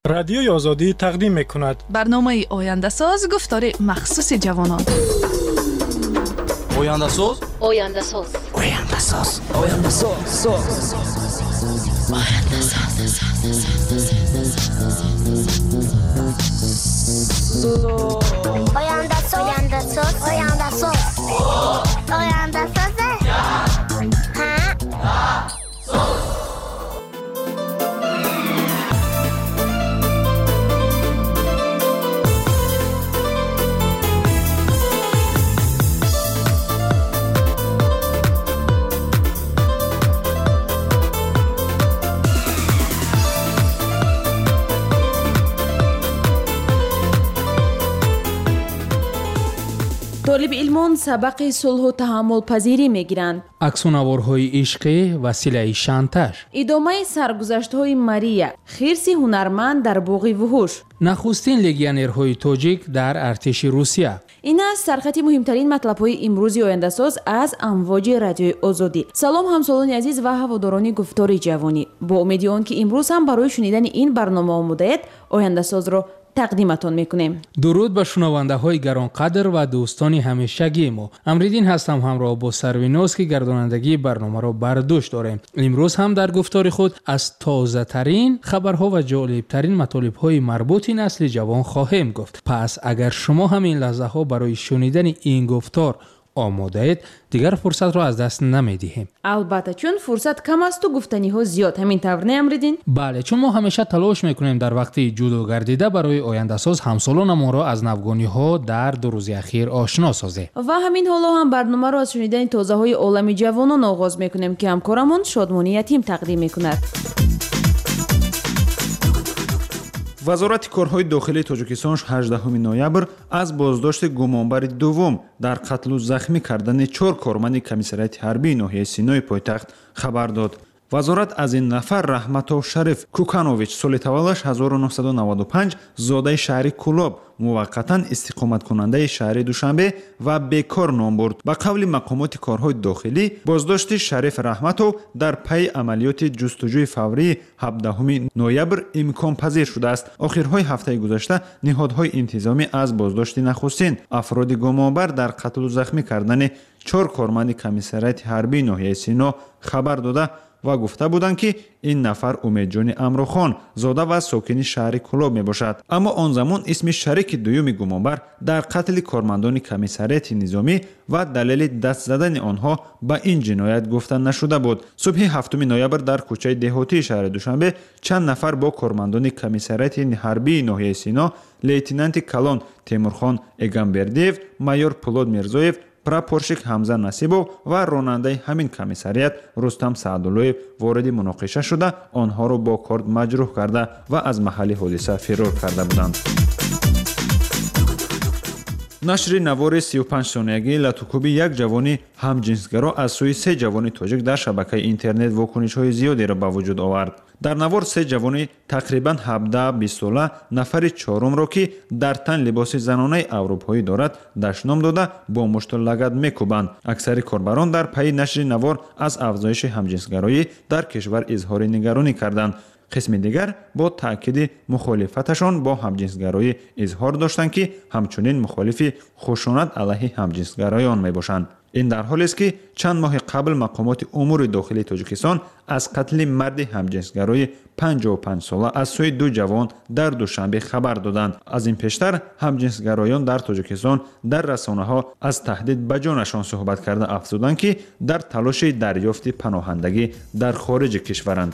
رادیوی آزادی تقدیم می‌کند. برنامه آینده ساز گفتار مخصوص جوانان. آینده ساز. آینده ساز. آینده ساز. آینده ساز. آینده ساز. آینده ساز. آینده ساز. آینده ساز. آینده ساز. طالب علمان سبق صلح و تحمل پذیری میگیرند. عکس‌ونوارهای عشقی وسیله شانتاژ. ادامه سرگذشت‌های ماریا، خرس هنرمند در باغ وحوش. نخستین لگیونرهای تاجیک در ارتش روسیه. این است سرخط مهمترین مطلب‌های امروز آینده ساز از امواج رادیوی آزادی. سلام همسالان عزیز و هواداران گفتار جوانی. با امید آنکه امروز هم برای شنیدن این برنامه آماده‌اید، آینده ساز را تقدیمتان میکنیم. درود به شنونده های گرانقدر و دوستان همیشگی ما. امریدین هستم، همراه با سرویناز که گردانندگی برنامه را بر دوش داریم. امروز هم در گفتار خود از تازه ترین خبرها و جالب ترین مطالب های مربوط نسل جوان خواهیم گفت. پس اگر شما هم این لحظه ها برای شنیدن این گفتار آماده اید، دیگر فرصت را از دست نمیدهیم. البته چون فرصت کم است و گفتنی ها زیاد، همین طور نه امریدین؟ بله، چون ما همیشه تلاش میکنیم در وقتی جدا گردیده برای آینده ساز همسالان ما را از نوگانی ها در 2 روز اخیر آشنا سازیم. و همین حالا هم برنامه را از شنیدن تازه های عالم جوانان آغاز میکنیم که همکارمون شادمانی یتیم تقدیم میکند. وزارت کارهای داخلی تاجیکستان 18 نوامبر از بازداشت گمانبر دوم در قتل و زخمی کردن 4 کارمند کمیساریات حربی ناحیه سینای پایتخت خبر داد. وزارت از این نفر رحمتو شریف کوکانوویچ سال تولدش 1995 زاده شهر کولاب موقتا استقامت کننده شهر دوشنبه و بیکار نام برد. به قول مقامات کارهای داخلی بازداشت شریف رحمتو در پی عملیات جستجوی فوری 17 نوامبر امکان پذیر شده است. آخرهای هفته گذشته نهادهای انتظامی از بازداشت نخستین افراد گمانبر در قتل و زخمی کردن 4 کارمند کمیساریات حربی ناحیه سینا خبر داده و گفته بودند که این نفر امیدجان امروخان زاده و ساکن شهر کولاب می باشد. اما آن زمان اسم شریک دوم گمانبر در قتل کارمندان کمیساریات نظامی و دلیل دست زدن آنها به این جنایت گفته نشده بود. صبح 7 نوامبر در کوچه دهاتی شهر دوشنبه چند نفر با کارمندان کمیساریات حربی ناحیه سینا، لیتنانت کلان تیمورخان اگامبردیو، مایور پولاد میرزویف، پراپورشیک حمزه نصیبов و راننده همین کمیساریات رستم سعدالویف وارد مناقشه شده آنها را با کارد مجروح کرده و از محل حادثه فرار کرده بودند. نشر نوار 35 ثانیه‌ای لاتوکوبی یک جوانی همجنسگرا از سوی 3 جوان تاجیک در شبکه اینترنت واکنش‌های زیادی را به وجود آورد. در نوار 3 جوانی تقریباً 17-20 ساله نفر چهارم را که در تن لباس زنانه اروپایی دارد دشنام داده با مشت و لگد میکوبند. اکثر کاربران در پی نشر نوار از افزایش همجنسگرایی در کشور اظهار نگرانی کردند. قسم دیگر با تأکید مخالفتشان با همجنسگرایی اظهار داشتند که همچنین مخالف خشونت علیه همجنسگرایان میباشند. این در حالی است که چند ماه قبل مقامات امور داخلی تاجیکستان از قتل مرد همجنسگرای 55 ساله از سوی 2 جوان در دوشنبه خبر دادند. از این پیشتر همجنسگرایان در تاجیکستان در رسانه‌ها از تهدید به جانشان صحبت کرده افزودند که در تلاش دریافت پناهندگی در خارج کشورند.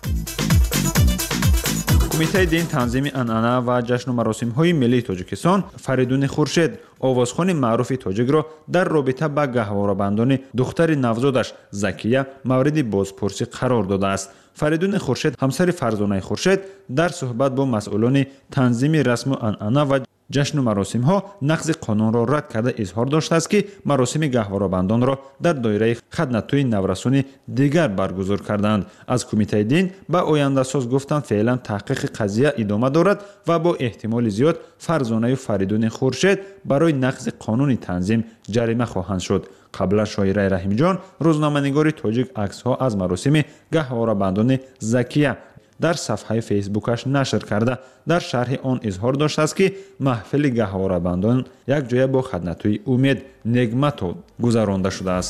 کمیته دین تنظیم انعنه و جشن و مراسم‌های ملی تاجیکستان فریدون خورشید آوازخوان معروف تاجیک را در رابطه با گهواره‌بندان دختر نوزادش زکیه مورد بازپرسی قرار داده است. فریدون خورشید همسر فرزانه خورشید در صحبت با مسئولان تنظیم رسم و انعنه و جشن و مراسم ها نقض قانون را رد کرده اظهار داشته است که مراسم گهواره‌بندان را در دایره خدمت‌های نورسان دیگر برگزار کردند. از کمیته دین به آینده ساز گفتند فعلا تحقیق قضیه ادامه دارد و با احتمال زیاد فرزانه فریدون خورشید برای نقض قانون تنظیم جریمه خواهند شد. قبلا شاعره رحیم جان روزنامه‌نگار تاجیک عکس‌ها از مراسم گهواره‌بندان زکیه дар сафҳаи фейсбукаш нашр карда дар шарҳи он изҳор доштааст ки маҳфили гаҳворабандон якҷоя бо хаднатӯи умед негмато гузаронда шудааст.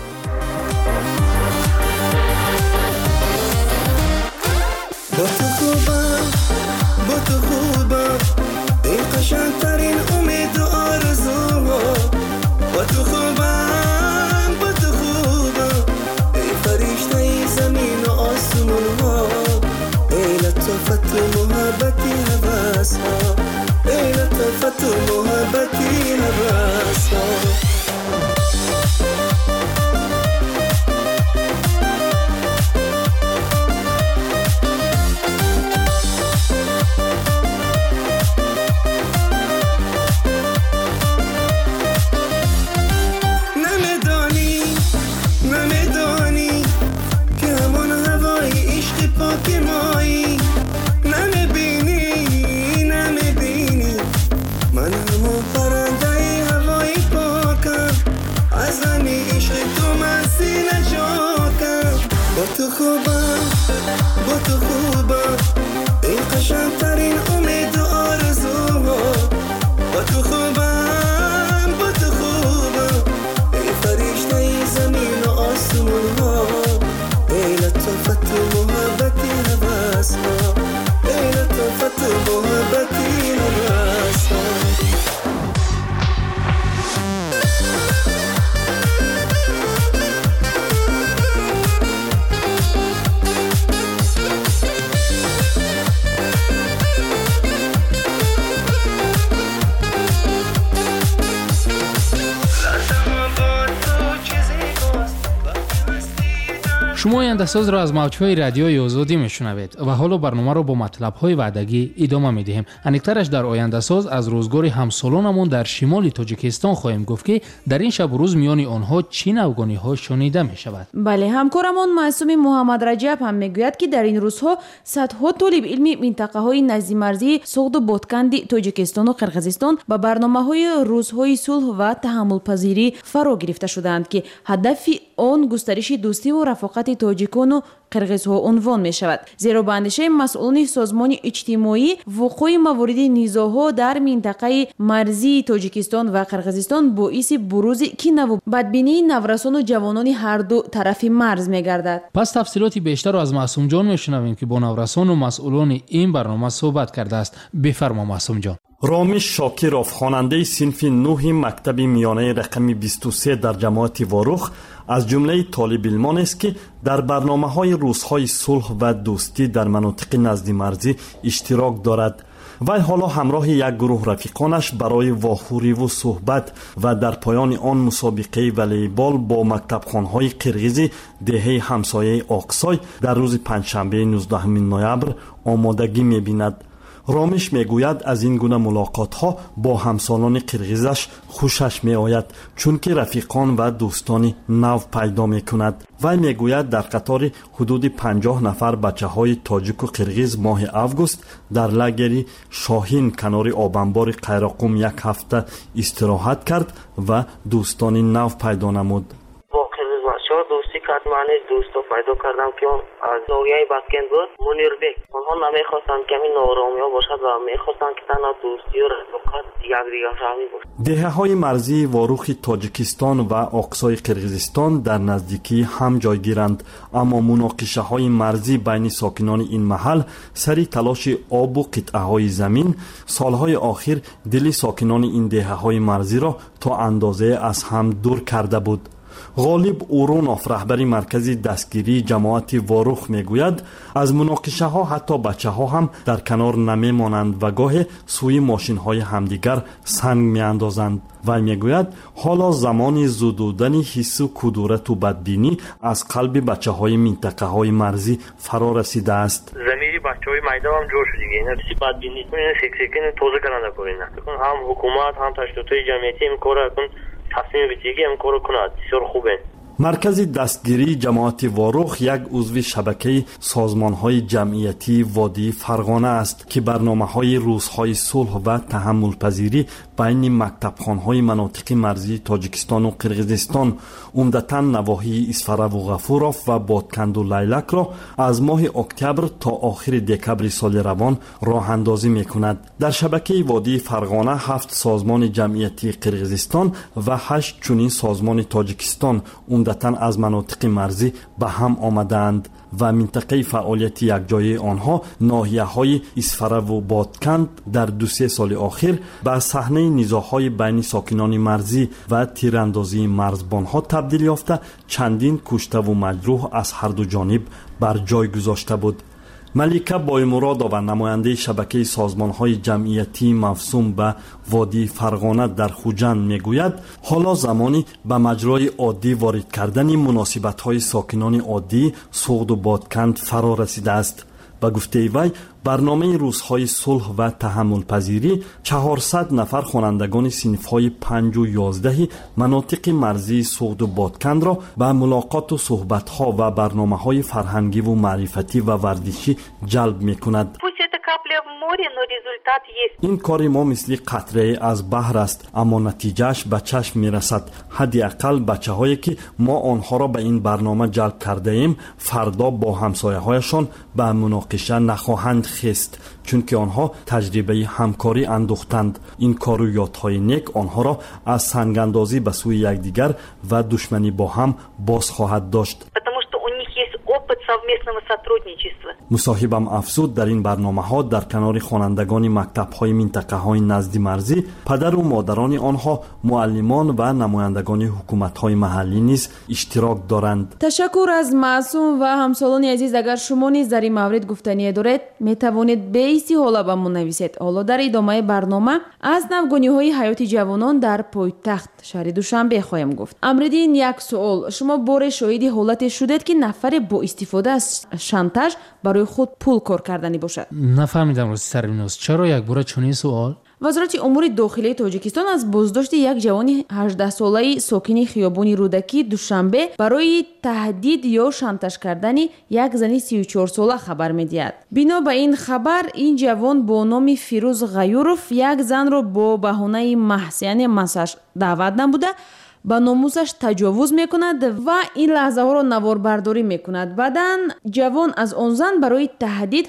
шумо ояндасозро аз мавҷҳои радиои озодӣ мешунавед ва ҳоло барномаро бо матлабҳои ваъдагӣ идома медиҳем. аниқтараш дар ояндасоз аз рӯзгори ҳамсолонамон дар шимоли тоҷикистон хоҳем гуфт ки дар ин шабу рӯз миёни онҳо чӣ навгониҳо шунида мешавад. бале, ҳамкорамон маъсуми муҳаммадраҷаб ҳам мегӯяд ки дар ин рӯзҳо садҳо толибилми минтақаҳои назди соғду ботканди тоҷикистону қирғизистон ба барномаҳои рӯзҳои сулҳ ва таҳаммулпазирӣ фаро гирифта шудаанд ки ҳадафи он густариши дӯстиву рафоқати тоҷикону қирғизҳо унвон мешавад. зеро ба андешаи масъулони созмони иҷтимоӣ вуқӯи мавориди низоъҳо дар минтақаи марзии тоҷикистон ва қирғизистон боиси бурузи кинаву бадбинии наврасону ҷавонони ҳарду тарафи марз мегардад. пас тафсилоти бештарро аз маъсумҷон мешунавем ки бо наврасону масъулони ин барнома суҳбат кардааст. бифармо маъсумҷон. ромиш шокиров, хонандаи синфи 9 мактаби миёнаи рақами 23 дар ҷамоати ворух, аз ҷумлаи толибилмонест ки дар барномаҳои рӯзҳои сулҳ ва дӯстӣ дар манотиқи наздимарзӣ иштирок дорад. вай ҳоло ҳамроҳи як гурӯҳ рафиқонаш барои воҳуриву суҳбат ва дар поёни он мусобиқаи волейбол бо мактабхонҳои қирғизи деҳаи ҳамсояи Оқсой дар рӯзи панҷшанбеи 19 ноябр омодагӣ мебинад. ромиш мегӯяд аз ин гуна мулоқотҳо бо ҳамсолони қирғизаш хушаш меояд, чунки рафиқон ва дӯстони нав пайдо мекунад. вай мегӯяд дар қатори ҳудуди 50 нафар бачаҳои тоҷику қирғиз моҳи август дар лагери шоҳин канори обанбори қайроқум як ҳафта истироҳат кард ва дӯстони нав пайдо намуд. دوستی کرد معنی دوستو پیدا کردم که اون از نوعیه بسکن بود منیربک. اونها نمیخواستن که این نورامی ها باشد و میخواستن که تنها دوستی و رفاقت یک دیگر فهمی باشد. دهه‌های مرزی واروخ تاجیکستان و اقصای قرقیزستان در نزدیکی هم جایگیرند، اما مناقشه‌های مرزی بین ساکنان این محل سری تلاش آب و قطعه‌های زمین سالهای آخر دل ساکنان این دهه‌های مرزی را تا اندازه از هم دور کرده بود. غالب اورونوف رهبری مرکزی دستگیری جماعت واروخ میگوید از مناقشه ها حتی بچه ها هم در کنار نمی مانند و گاه سوی ماشین های همدیگر سنگ می اندازند. و میگوید حالا زمان زدودن حس و کدورت و بدبینی از قلب بچه های منطقه های مرزی فرا رسیده است. زمینی بچه های میدان هم جور شده این حسی بدبینی سکسکین توزه کننده کنند. هم حکومت هم تشکیلات جمعیتی این کار تصمیم بگیری هم کار کنند. بسیار خوبه. مرکز دستگیری جماعت واروخ یک عضو شبکه سازمان‌های جمعیتی وادی فرغانه است که برنامه‌های روزهای صلح و تحمل پذیری بین مکتبخانه‌های مناطق مرزی تاجیکستان و قرقیزستان عمدتاً نواحی اسفرو و غفوروف و بادکند و لیلک را از ماه اکتبر تا آخر دکبر سال روان راه اندازی می‌کند. در شبکه وادی فرغانه 7 سازمان جمعیتی قرقیزستان و 8 چنین سازمان تاجیکستان عمدتاً از مناطق مرزی به هم آمدند و منطقه فعالیت یکجایی آنها ناحیه‌های اسفرو و بادکند در 2-3 سال اخیر به صحنه نزاع‌های بین ساکنان مرزی و تیراندازی مرزبان‌ها تبدیل یافته چندین کشته و مجروح از هر دو جانب بر جای گذاشته بود. ملیکه بایمرادова نماینده شبکه سازمان‌های جمعیتی مفصوم به وادی فرغانه در خوجند میگوید حالا زمانی به مجرای عادی وارد کردن مناسبت‌های ساکنان عادی سوغد و بادکند فرا رسیده است. به گفته وی برنامه روزهای صلح و تحمل پذیری 400 نفر خوانندگان صنف‌های 5 و 11 مناطق مرزی سوغد و بادکند را به ملاقات و صحبت‌ها و برنامه‌های فرهنگی و معرفتی و ورزشی جلب می‌کند. این کار ما مثل قطره از بحر است اما نتیجهش به چشم میرسد. حداقل بچه‌هایی که ما آنها را به این برنامه جلب کرده ایم فردا با همسایه‌هایشان به مناقشه نخواهند خست چون که آنها تجربه همکاری اندوختند. این کارویات‌های نیک آنها را از سنگ‌اندازی به سوی یکدیگر و دشمنی با هم باز خواهد داشت. مصاحبم افزود در این برنامه ها در کنار خوانندگان مکتب های منطقه های نزد مرزی پدر و مادران آنها معلمان و نمایندگان حکومت های محلی نیز اشتراک دارند. تشکر از معصوم و همسالان عزیز. اگر شما نیز در این مورد گفتنی دارید می توانید به استحاله به من نویسید. حالا در ادامه برنامه از نوگانی های حیات جوانان در پایتخت شهر دوشنبه خواهم گفت. امردین یک سوال، شما بار شاهد حالت شدید که نفر با استفاده از شانتاژ برای خود پول کار کردنی باشد؟ نفهمیدم روز سربیناز چرا یک بار چنین سوال؟ وزارت امور داخلی تاجیکستان از بازداشت یک جوان 18 ساله ساکن خیابان رودکی دوشنبه برای تهدید یا شانتاژ کردن یک زن 34 ساله خبر می‌دهد. بنا به این خبر این جوان با نام فیروز غیوروف یک زن را با بهانه محض یعنی مساج دعوت نموده به ناموسش تجاوز میکند و این لحظه ها را نوار برداری میکند. بعداً جوان از آن زن برای تهدید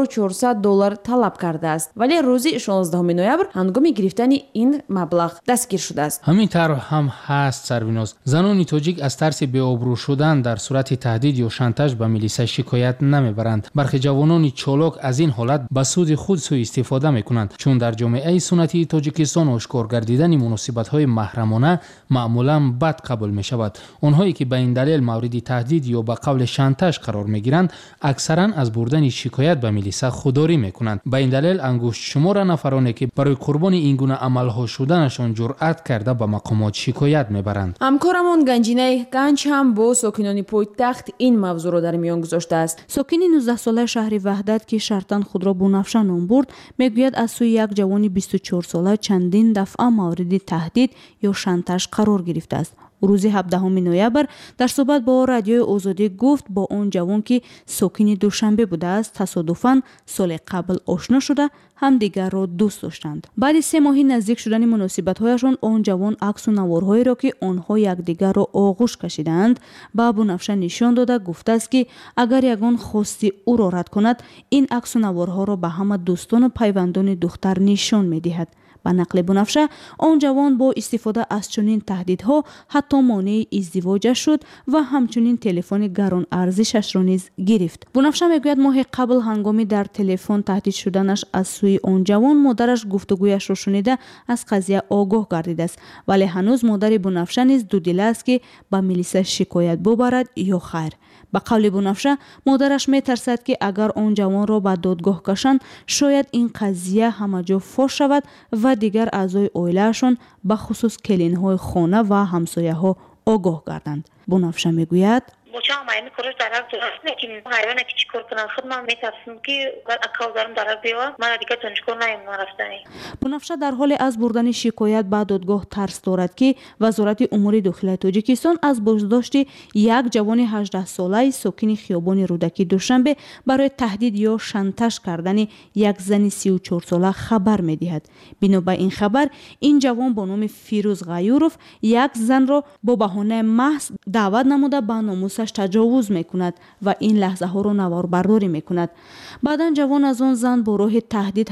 $1400 طلب کرده است ولی روز 16 نوامبر هنگام گرفتن این مبلغ دستگیر شده است. همین طرح هم هست سربیناز. زنان تاجیک از ترس بی‌آبرو شدن در صورت تهدید یا شانتاژ به میلیسا شکایت نمیبرند. برخی جوانان چالاک از این حالت به سود خود سوء استفاده میکنند چون در جامعه سنتی تاجیکستان آشکار گردیدن مناسبت‌های محرمانه معمولا بد قبول می شود. آنهایی که به این دلیل مورد تهدید یا به قول شانتاژ قرار می گیرند اکثرا از بردن شکایت به میلیسا خودداری می کنند. به این دلیل انگشت شمار نفرانی که برای قربان این گونه عملها شدنشان جرأت کرده به مقامات شکایت می برند. همکارمون گنجینه گنج هم با ساکنان پایتخت این موضوع را در میان گذاشته است. ساکن 19 ساله شهر وحدت که شرطاً خود را بنفشه نام برد میگوید از سوی یک جوان 24 ساله چندین دفعه مورد تهدید یا شانتاژ قرار گرفته است. روز 17 نوامبر در صحبت با رادیوی آزادی گفت با اون جوان که ساکن دوشنبه بوده است تصادفاً سال قبل آشنا شده همدیگر را دوست داشتند. بعد 3 ماهی نزدیک شدن مناسبت‌هایشان آن جوان عکس و نوارهایی را که آنها یکدیگر را آغوش کشیدند به بنفشه نشان داده گفته است که اگر یگان خواستی او را رد کند این عکس و نوارها را به همه دوستان و پیوندان دختر نشان می‌دهد. به نقل بنفشه آن جوان با استفاده از چنین تهدیدها حتی مانع ازدواجش شد و همچنین تلفن گران ارزشش را نیز گرفت. بنفشه میگوید ماه قبل هنگامی در تلفن تهدید شدنش از سوی آن جوان مادرش گفتگویش را شنیده از قضیه آگاه گردیده است ولی هنوز مادر بنفشه نیز دودیله است که به میلیسا شکایت ببرد یا خیر. به قول بنفشه مادرش میترسد که اگر آن جوان را به دادگاه کشند شاید این قضیه همه جا فاش شود و دیگر اعضای عائله‌شان به خصوص کلین‌های خانه و همسایه‌ها آگاه گردند. بنفشه میگوید بچه همه کارش درک درست نکیم حیوانه که چی کار کنن خود من میترسم که اکاو دارم درک بیاد من دیگه دانشگاه نمیمونم رفتنی. بنفشه در حال از بردن شکایت به دادگاه ترس دارد که وزارت امور داخلی تاجیکستان از بازداشت یک جوان 18 ساله ساکن خیابان رودکی دوشنبه برای تهدید یا شانتاژ کردن یک زن 34 ساله خبر می‌دهد. بنا به این خبر این جوان با نام فیروز غیورов یک زن را با بهانه محض دعوت نموده به ناموسش تجاوز میکند و این لحظه ها را نوار برداری میکند. بعدا جوان از آن زن با راه تهدید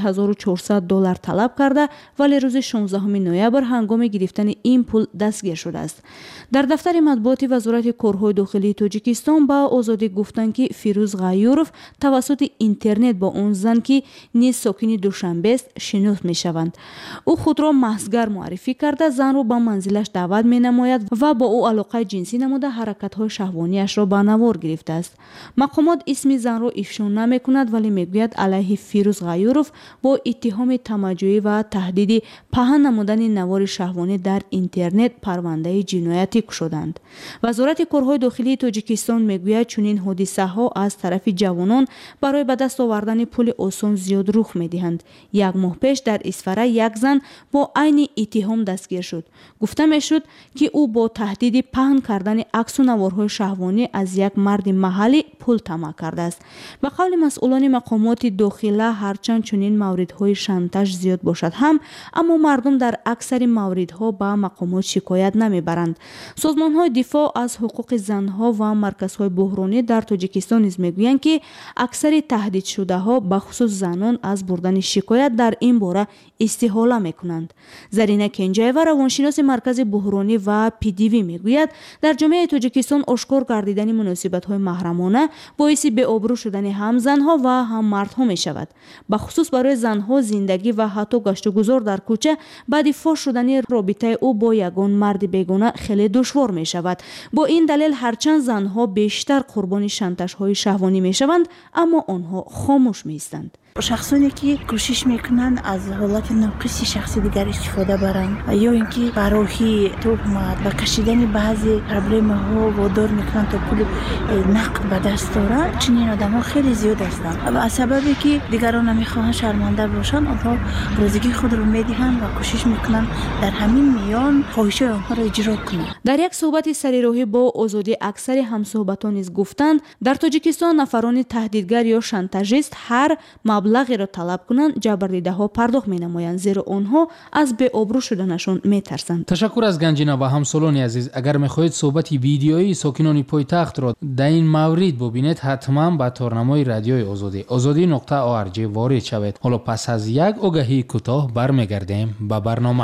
$1400 طلب کرده ولی روز 16 نوامبر هنگام گرفتن این پول دستگیر شده است. در دفتر مطبوعات وزارت کارهای داخلی تاجیکستان با آزادی گفتند که فیروز غیورов توسط اینترنت با اون زن که نیز ساکن دوشنبه است شناخت میشوند. او خود را محضگر معرفی کرده زن را به منزلش دعوت می نماید و با او علاقه جنسی نموده حرکت های شهوانیش را به نوار گرفته است. مقامات اسم زن را افشا نمی کند ولی میگوید علیه فیروز غیورов با اتهام تمجیدی و تهدید پهن نمودن نوار شهوانی در اینترنت پرونده جنایتی شدند. وزارت کارهای داخلی تاجیکستان میگوید چنین حادثه ها از طرف جوانان برای به دست آوردن پول آسان زیاد رخ میدهند. یک ماه پیش در اسفره یک زن با عین اتهام دستگیر شد. گفته میشد که او با تهدید پهن کردن عکس و نوارهای شهوانی از یک مرد محلی پول طمع کرده است. به قول مسئولان مقامات داخلی هرچند چنین موردهای شانتاژ زیاد باشد هم اما مردم در اکثر موردها به مقامات شکایت نمیبرند. سازمان‌های دفاع از حقوق زنها و مرکزهای بحرانی در تاجیکستان نیز میگویند که اکثر تهدید شده‌ها به خصوص زنان از بردن شکایت در این باره استحاله میکنند. زرینه کنجایوا روانشناس مرکز بحرانی و پیدیوی میگوید در جامعه تاجیکستان آشکار گردیدن مناسبت‌های محرمانه باعث بی‌آبرو شدن هم زنها و هم مردها میشود. به خصوص برای زنها زندگی و حتی گشت و گذار در کوچه بعد فاش شدن رابطه او با یگان مرد بیگانه خیلی دشوار می شود. با این دلیل هرچند زنها بیشتر قربانی شانتاژهای شهوانی می شوند اما آنها خاموش می ایستند. شخصانی که کوشش میکنن از حالت ناقص شخص دیگر استفاده برن یا اینکه برای تهمت و کشیدن بعضی پرابلم ها وادار میکنن تا پول نقد به دست دارن چنین آدم ها خیلی زیاد هستند و از سببی که دیگران نمیخواهند شرمنده باشن آنها روزگی خود رو میدهند و کوشش میکنن در همین میان خواهش آنها را اجرا کنند. در یک صحبت سریراهی با آزادی اکثر همصحبتان نیز گفتند در تاجیکستان نفران تهدیدگر یا شانتاژیست هر مبلغی را طلب کنند جبردیده ها پرداخت می نمایند زیرا آنها از بی آبرو شدنشان می ترسند. تشکر از گنجینا و همسالان عزیز. اگر میخواهید صحبت ویدیویی ساکنان پایتخت را در این مورد ببینید حتما به تارنمای رادیوی آزادی.org وارد شوید. حالا پس از یک آگهی کوتاه برمیگردیم به برنامه.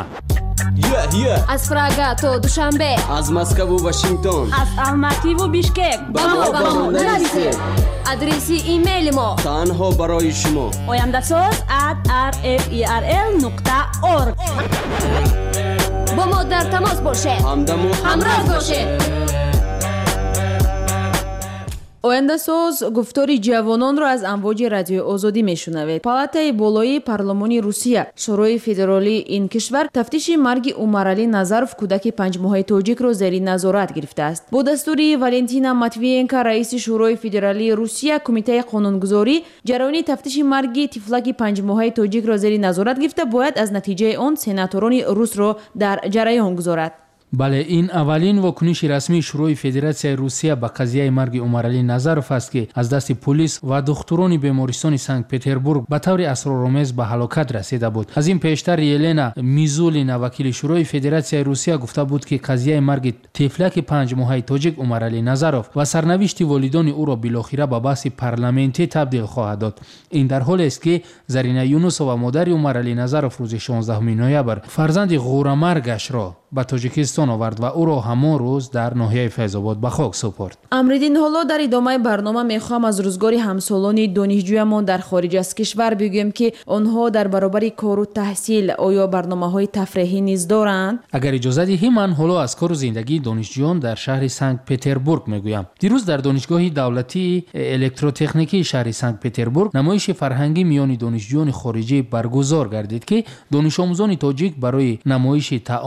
از پراگا تا دوشنبه، از مسکو و واشنگتن، از الماتی و بیشکک با ما نرسید. آدرس ایمیل ما تنها برای شما oyandasos@rferl.org. با ما در تماس باشید، همراه باشید. оянда соз гуфтори ҷавононро аз амвоҷи радиои озодӣ мешунавед. палатаи болоии парлумони русия шӯрои федералии ин кишвар тафтиши марги умаралӣ назаров кӯдаки 5 моҳаи тоҷикро зери назорат гирифтааст. бо дастури валентина матвиенко раиси шӯрои федералии русия кумитаи қонунгузорӣ ҷараёни тафтиши марги тифлаки 5 моҳаи тоҷикро зери назорат гирифта бояд аз натиҷаи он сенаторони русро дар ҷараён гузорад. бале ин аввалин вокуниши расмии шӯрои федератсияи русия ба қазияи марги умаралӣ назаров аст ки аз дасти полис ва духтурони бемористони санкт петербург ба таври асроромез ба ҳалокат расида буд. аз ин пештар елена мизулина вакили шӯрои федератсияи русия гуфта буд ки қазияи марги тефлаки 5 моҳаи тоҷик умаралӣ назаров ва сарнавишти волидони ӯро билохира ба баҳси парламентӣ табдил хоҳад дод. ин дар ҳолест ки зарина юнусова модари умаралӣ назаров рӯзи 16 ноябр фарзанди ғурамаргашро ба тоҷикистон овард ва ӯро ҳамон рӯз дар ноҳияи файзобод ба хок супурд. амридин ҳоло дар идомаи барнома мехоҳам аз рӯзгори ҳамсолони донишҷӯямон дар хориҷ аз кишвар бигӯем ки онҳо дар баробари кору таҳсил оё барномаҳои тафреҳӣ низ доранд. агар иҷоза диҳӣ ман ҳоло аз кору зиндагии донишҷӯён дар шаҳри санкт петербург мегӯям. дирӯз дар донишгоҳи давлатии электротехникии шаҳри санкт петербург намоиши фарҳангӣ миёни донишҷӯёни хориҷӣ баргузор гардид ки донишомӯзони тоҷик барои намоиши таом ва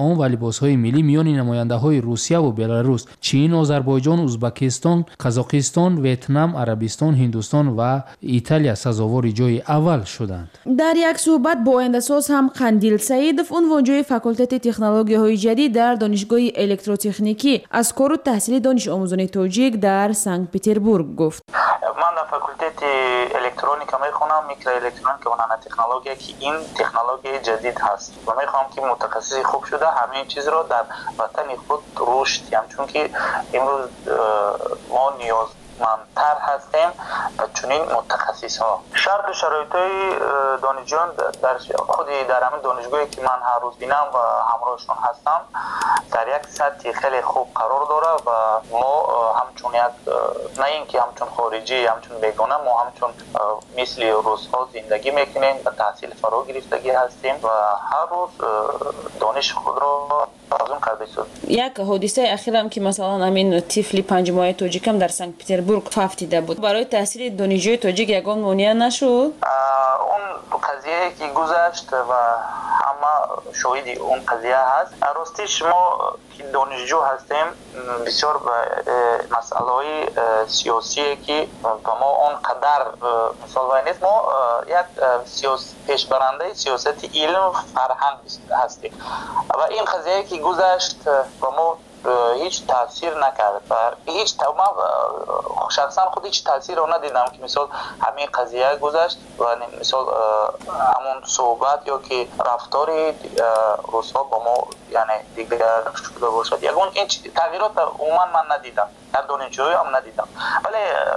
لباس‌های ملی میان نماینده‌های روسیه و بلاروس، چین، آذربایجان، ازبکستان، قزاقستان، ویتنام، عربستان، هندوستان و ایتالیا سزاوار جای اول شدند. در یک صحبت با آینده‌ساز هم قندیل سعیدов عنوانجوی فاکولته تکنولوژی‌های جدید در دانشگاه الکتروتکنیکی از کار و تحصیل دانش آموزان تاجیک در سنت پتربورگ گفت. من در فاکولته الکترونیک میخونم، میکرو الکترونیک و نانو تکنولوژی که این تکنولوژی جدید هست و میخوام که متخصص خوب شده همه چیز رو در وطن خود رشد دیم، چون که امروز ما نیازمندتر هستیم و چنین متخصص ها. شرط و شرایط دانشجویان در خود در همین دانشگاهی که من هر روز بینم و همراهشون هستم در یک سطح خیلی خوب قرار داره و ما همچون یک نه اینکه همچون خارجی همچون بیگانه، ما همچون مثل روزها زندگی میکنیم و تحصیل فرا گرفتگی هستیم و هر روز دانش خود را افزون کرده شد. یک حادثه اخیرم که مثلا همین طفل 5 ماهه تاجیکم در سنت پتربورگ فافتیده بود، برای تحصیل دانشجوی تاجیک یگان مانع نشد. اون قضیه که گذشت و همه شاهد اون قضیه هست. راستش ما که دانشجو هستیم بسیار به مسائل سیاسی که با ما اون قدر مثال وای نیست. ما یک پیشبرنده سیاست علم فرهنگ هستیم و این قضیه که گذشت با ما هیچ تاثیر نکرد و هیچ شخصا خود هیچ تاثیر رو ندیدم که مثال همین قضیه گذشت و مثال همون صحبت یا که رفتاری روس‌ها با ما یعنی دیگر شده باشد. یکون این تغییرات عموما من ندیدم، در دانشجویی هم ندیدم، ولی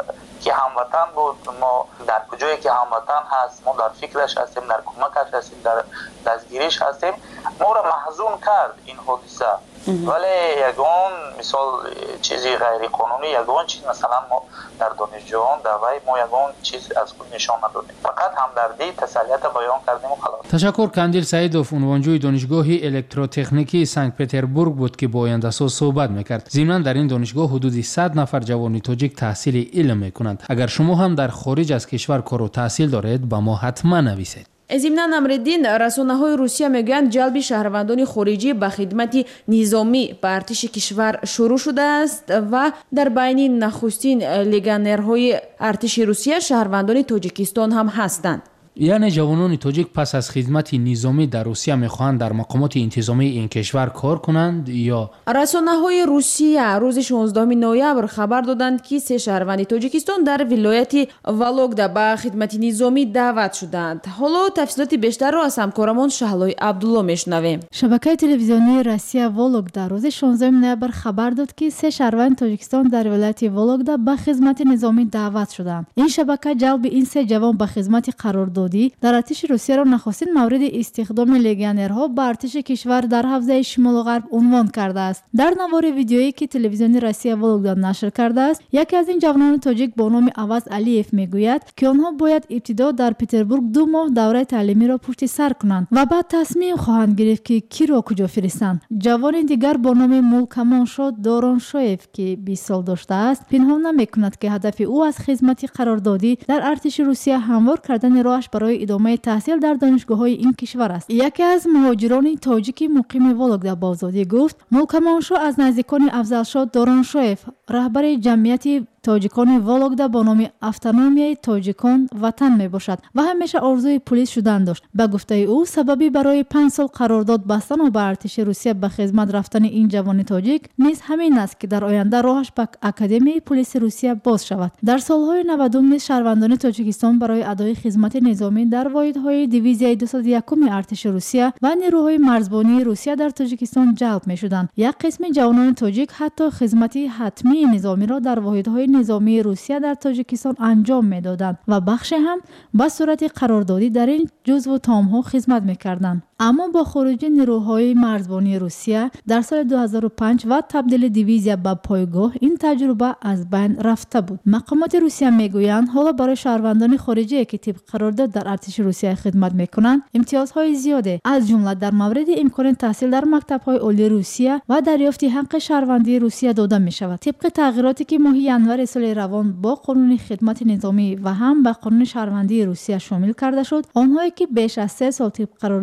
که هموطن بود، ما در کجایی که هموطن هست ما در فکرش هستیم، در کمکش هستیم، در دستگیریش هستیم، ما را محزون کرد این حادثه. ولی یگان مثال چیزی غیر قانونی یگان چیز مثلا ما در دانشجویان در وی ما یگان چیز از خود نشان ندادیم، فقط همدردی تسلیت بیان کردیم و خلاص. تشکر. کندیل سعیدов عنوانجوی دانشگاه الکتروتکنیکی سنت پتربورگ بود که با آینده‌ساز صحبت میکرد. ضمناً در این دانشگاه حدود 100 نفر جوان تاجیک تحصیل علم میکنند. اگر شما هم در خارج از کشور کار و تحصیل دارید با ما حتما نویسید. ضمناً امرالدین رسانه‌های روسیه میگویند جلب شهروندان خارجی به خدمت نظامی به ارتش کشور شروع شده است و در بین نخستین لگنرهای ارتش روسیه شهروندان تاجیکستان هم هستند. یعنی جوانان تاجیک پس از خدمت نظامی در روسیه میخواهند در مقامات انتظامی این کشور کار کنند یا؟ رسانه‌های روسیه روز 16 نوامبر خبر دادند که 3 شهروند تاجیکستان در ولایت ولوگدا به خدمت نظامی دعوت شدند. حالا تفصیلات بیشتر را از همکارمان شهلای عبدالله میشنویم. شبکه تلویزیونی روسیه ولوگدا روز 16 نوامبر خبر داد که 3 شهروند تاجیکستان در ولایت ولوگدا به خدمت نظامی دعوت شدند. این شبکه جلب این 3 جوان به خدمت قرار در ارتش روسیه را نخستین مورد استخدام لگنرها به ارتش کشور در حوزه شمال و غرب عنوان کرده است. در نوار ویدیویی که تلویزیون روسیه ولوگدا نشر کرده است، یکی از این جوانان تاجیک با نام عوض علیف میگوید که آنها باید ابتدا در پتربورگ 2 ماه دوره تعلیمی را پشت سر کنند و بعد تصمیم خواهند گرفت که کی را کجا فرستند. جوان دیگر با نام مولکامانشو دورونشویف که 20 سال داشته است پنهان نمیکند که هدف او از خدمت قراردادی در ارتش روسیه هموار کردن راهش برای ادامه تحصیل در دانشگاه‌های این کشور است. یکی از مهاجران تاجیک مقیم ولوگدا با آزادی گفت مولکامانشو از نزدیکان افضلشاه دورونشویف رهبر جمعیت تاجیکان ولوگدا با نام автономیای تاجیکان وطن می باشد و همیشه آرزوی پلیس شدن داشت. به گفته او سببی برای 5 سال قرارداد بستن و به ارتش روسیه به خدمت رفتن این جوان تاجیک نیز همین است که در آینده راهش به اکادمی پلیس روسیه باز شود. در سالهای 90 شهروندان تاجیکستان برای ادای خدمت نظامی در واحدهای دیویزیای 201 ارتش روسیه و نیروهای مرزبانی روسیه در تاجیکستان جلب می شدند. یک قسم جوانان تاجیک حتی خدمت حتمی نظامی را در واحدهای نظامی روسیه در تاجیکستان انجام میدادند و بخش هم به صورت قراردادی در این جزو تام‌ها خدمت میکردند. اما با خروج نیروهای مرزبانی روسیه در سال 2005 و تبدیل دیویزیا به پایگاه این تجربه از بین رفته بود. مقامات روسیه میگویند حالا برای شهروندان خارجی که طبق قرارداد در ارتش روسیه خدمت میکنند امتیازهای زیاده از جمله در مورد امکان تحصیل در مکتب‌های عالی روسیه و دریافت حق شهروندی روسیه داده میشود. طبق تغییراتی که ماه ینور سال روان با قانون خدمت نظامی و هم به قانون شهروندی روسیه شامل کرده شد، آنهایی که بیش از 3 سال طبق قرارداد در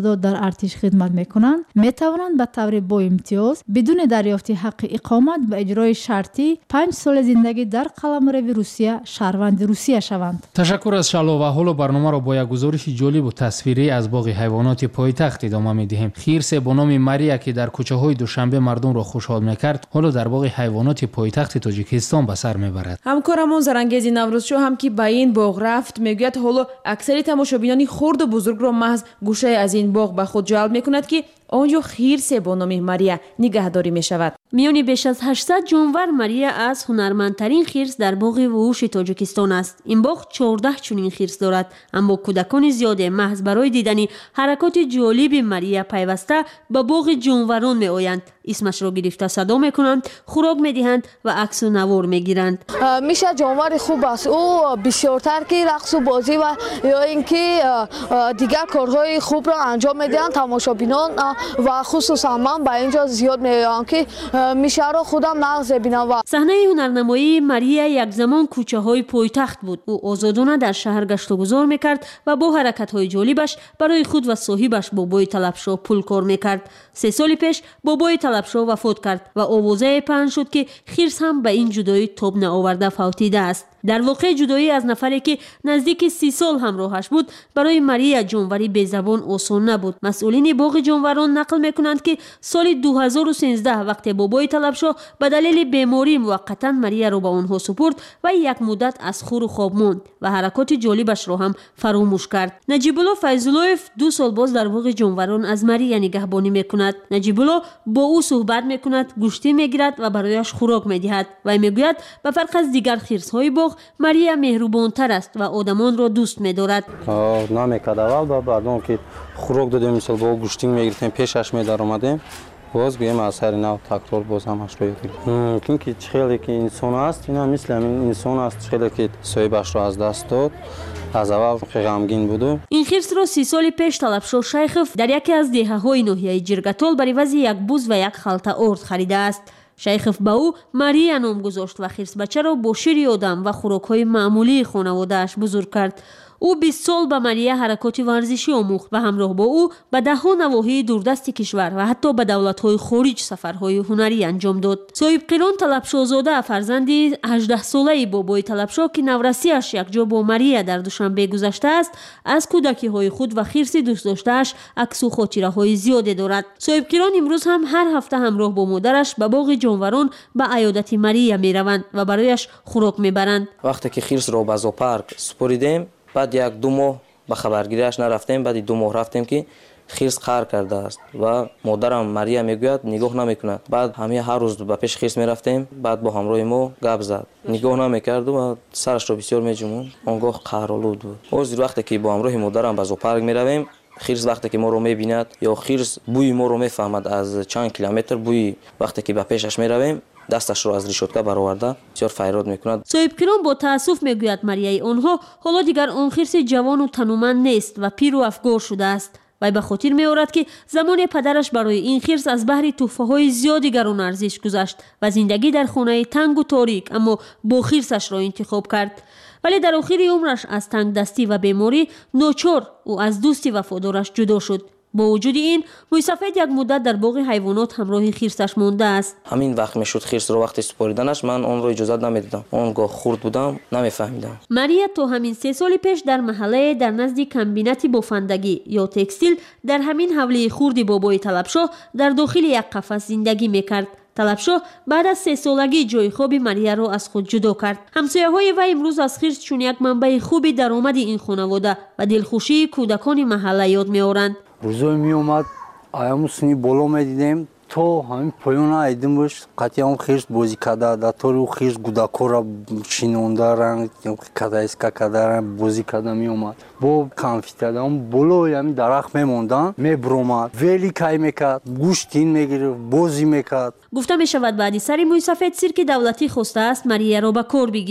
ارتش خدمت میکنند میتوانند به طور با امتیاز بدون دریافت حق اقامت به اجرای شرطی 5 سال زندگی در قلمرو روسیه شهروند روسیه شوند. تشکر از شلو و حالا برنامه را با یک گزارش جالب و تصویری از باغ حیوانات پایتخت ادامه می‌دهیم. خرس با نام ماریا که در کوچه‌های دوشنبه مردم را خوشحال می‌کرد حالا در باغ حیوانات پایتخت تاجیکستان به سر می‌برد. همکارمون زرنگیز نوروزشو هم که به این باغ رفت میگوید حالا اکثر تماشابینان خرد و بزرگ را محض گوشه از این باغ به خود جلب می‌کند که آنجا خرس با نام ماریا نگهداری می‌شود. میانی بیش از 800 جانور ماریا از هنرمندترین خرس در باغ وحوش تاجیکستان است. این باغ 14 چنین خرس دارد، اما کودکان زیاد محض برای دیدن حرکات جالب ماریا پیوسته به باغ جانوران میآیند. اسمش را گرفته صدا میکنند، خوراک میدهند و عکس و نوار میگیرند. میشه جانور خوب است. او بسیارتر که رقص و بازی و یا اینکه دیگر کارهای خوب را انجام میدهند. تماشابینان و خصوصا من به اینجا زیاد میآیم که میشه را خودم نقض ببینم. صحنه هنرنمایی ماریا یک زمان کوچه های پایتخت بود. او آزادانه در شهر گشت و گذار میکرد و با حرکت های جالبش برای خود و صاحبش بابای طلبشاه پول کار میکرد. 3 سال پیش بابای طلبشاه وفات کرد و آوازه پهن شد که خرس هم به این جدایی تاب نآورده فوتیده است. در واقع جدایی از نفری که نزدیک 30 سال همراهش بود برای ماریا جانوری بی‌زبان آسان نبود. مسئولین باغ جانوران نقل میکنند که سال 2013 وقتی بابای طلبشاه به دلیل بیماری موقتا ماریا را به آنها سپرد و یک مدت از خور و خواب ماند و حرکات جالبش را هم فراموش کرد. نجیب الله فیض‌الله‌یف 2 سال باز در باغ جانوران از ماریا نگهبانی میکند. نجیب الله با او صحبت میکند، گوشتی میگیرد و برایش خوراک میدهد و میگوید به فرق از دیگر خرس‌های باغ ماریا مهربان‌تر است و آدمان را دوست می‌دارد. نمی‌کرد اول بعدون که خوراک دادیم مثلا با گوشتی می‌گرفتیم پیشش می‌دار اومدیم باز بیایم از سر نو تکرار باز همش رو یادگیریم. که خیلی که انسان است اینا مثل همین انسان است خیلی که صاحبش رو از دست داد. از اول غمگین بود. این خرس را 30 سال پیش طلبشاه شیخف در یکی از دهه‌های ناحیه جرگتال برای عوض یک بوز و یک خلطه ارد خریده است. شیخف به او ماریا نام گذاشت و خرس بچه را با شیر آدم و خوراک‌های معمولی خانواده‌اش بزرگ کرد. او 20 سال به ماریا حرکات ورزشی آموخت و همراه با او به ده‌ها نواحی دوردست کشور و حتی به دولت‌های خارج سفرهای هنری انجام داد. صاحب قران طلبشاهزاده فرزندی 18 ساله بابای طلبشاه که نورسی‌اش یک جا با ماریا در دوشنبه گذشته است، از کودکی‌های خود و خرس دوست داشته‌اش عکس و خاطره‌های زیادی دارد. صاحب قران امروز هم هر هفته همراه با مادرش به باغ جانوران به عیادت ماریا می‌روند و برایش خوراک می‌برند. وقتی که خرس رو به زوپارک سپردیم بعد 1-2 ماه به خبرگیریش نرفتیم، بعد 2 ماه رفتیم که خرس قهر کرده است و مادرم ماریا میگوید نگاه نمیکند. بعد همه هر روز به پیش خرس میرفتیم، بعد با همراه ما گپ زد، نگاه نمیکرد و سرش رو بسیار میجمون. آنگاه قهرآلود بود. از وقتی که با همراه مادرم به زوپارک میرویم خرس وقتی که ما رو میبیند یا خرس بوی ما رو میفهمد از چند کیلومتر بوی وقتی که به پیشش میرویم دستش رو از ریشوتکه برآورده بسیار فریاد میکند. صاحب قران با تاسف میگوید ماریای آنها حالا دیگر آن خرس جوان و تنومند نیست و پیر و افگار شده است. وی به خاطر می‌آورد که زمان پدرش برای این خرس از بحر تحفه‌های زیادی گران ارزش گذشت و زندگی در خانه تنگ و تاریک اما با خرسش را انتخاب کرد. ولی در آخر عمرش از تنگ دستی و بیماری ناچار او از دوست وفادارش جدا شد. با وجود این موسی سفید یک مدت در باغ حیوانات همراه خرسش مانده است. همین وقت میشد خرس رو وقتی سپاریدنش من اون رو اجازه نمیدادم. اونگاه خرد بودم نمیفهمیدم. ماریا تا همین 3 سال پیش در محله در نزد کمبینات بافندگی یا تکستیل در همین حوله خردی بابای طلبشاه در داخل یک قفس زندگی میکرد. طلبشاه بعد از 3 سالگی جای خواب ماریا را از خود جدا کرد. همسایه‌های وی امروز از خرس چون یک منبع خوبی درآمد این خانواده و دلخوشی کودکان محله یاد می‌آورند. روزای می اومد ایامو سنی بالا میدیدیم تو همین پایان ایدیم باش قطعی هم خرس بازی کرده در طور خرس گودکا را شینونده رنگ کده اسکا کده رنگ بازی کرده می اومد با کامپیوتر هم بالا همین درخت میموندن میبرومد ولی کای میکرد گوشتین میگیره بازی میکرد. گفته می شود بعدی سری موسی سفید سیرک دولتی خواسته است ماریا را به کار بگیرد.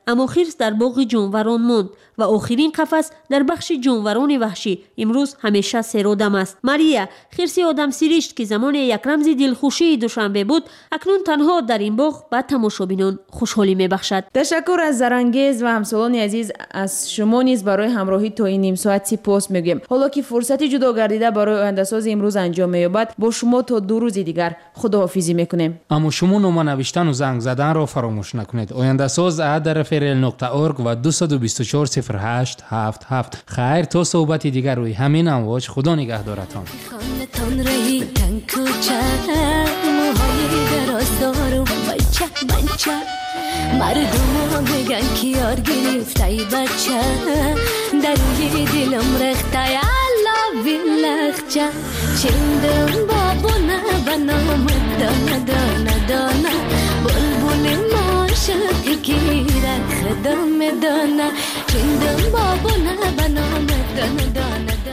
اما خرس در باغ جانوران ماند و آخرین قفس در بخش جانوران وحشی. امروز همیشه سرودم است. ماریا خرسی آدم سیریشت که زمان یک رمز دلخوشی دوشنبه بود، اکنون تنها در این باغ به تماشابینان خوشحالی میبخشد. تشکر از زرانگیز و همسالان عزیز از شما نیز برای همراهی تا این نیم ساعت سپاس میگیم. حالا که فرصتی جدا گردیده برای آینده ساز امروز انجام مییابد، با شما تا 2 روز دیگر خداحافظی میکنیم. اما شما نامه نوشتن و زنگ زدن را فراموش نکنید. آینده ساز @rfrl.org و 224 0877. خیر تا صحبت دیگر روی همین امواج. خدا نگهدارتان. خانتان رهی تن کوچه موهای دراز دارم بچه مردم ها بگن که یار گرفته ای بچه در روی دلم رخته یالا بیلخچه چندم بابونه بنام دانه دانه دانه بلبل ماشق گیره خدام دانه چندم بابونه بنام دانه دانه